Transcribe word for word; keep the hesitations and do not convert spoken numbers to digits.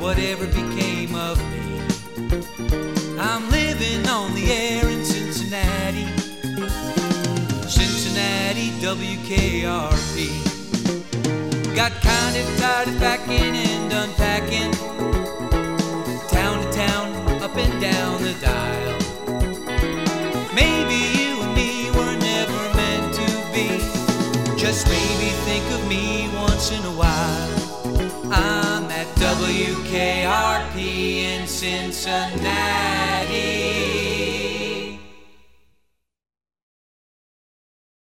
whatever became of me. I'm living on the air in Cincinnati, Cincinnati W K R P. Got kind of tired of packing and unpacking, town to town, up and down the dial. Maybe you and me were never meant to be. Just maybe think of me once in a while. I'm at W K R P in Cincinnati.